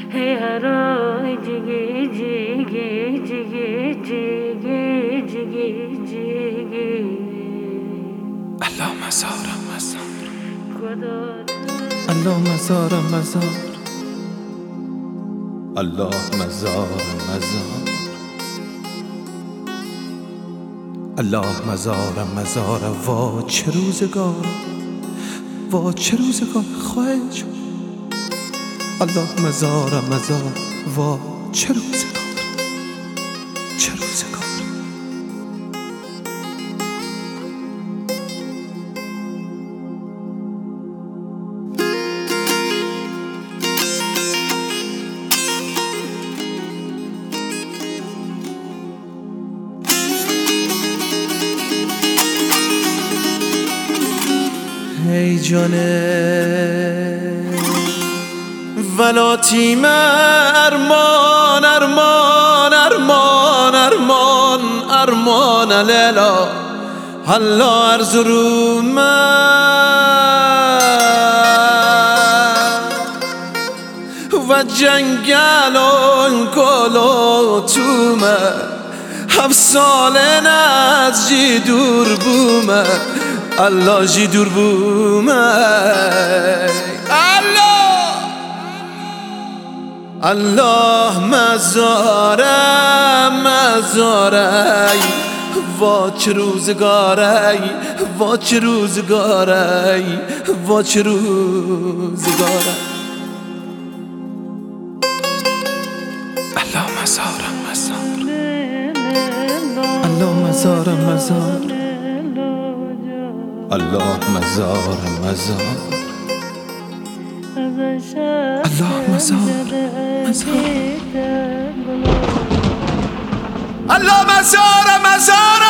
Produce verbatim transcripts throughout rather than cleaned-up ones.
hey haro jigi jigi jigi jigi jigi jigi Allah mazar mazar Allah mazar mazar Allah mazar mazar الله مزار مزار وا چه روزگار وا چه روزگار خواهد شد الله مزار مزار وا چه روزگار چه روزگار ای جانه ولاتی ارمان ارمان ارمان ارمان ارمان لیلا حالا ارزرو من و جنگل و گلو تو من هفت ساله از جی دور بومه الله جی دور بومه الله الله مزاره مزاره وا چه روزگاره وا چه روزگاره وا چه روزگاره الله مزاره مزار الله مزاره مزار الله مزار مزار الله مزار مزار الله مزار مزار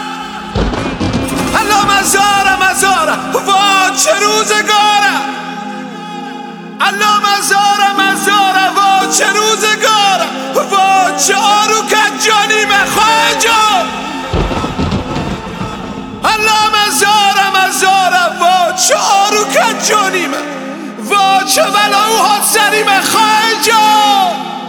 الله مزار مزار وا چه روزگاره الله مزار مزار وا چه روزگاره وا چه آرو کجانی مخواه جان الله مزار مزار وا چه آرو کجانی وا چه بلا او حد سریم خواهی جان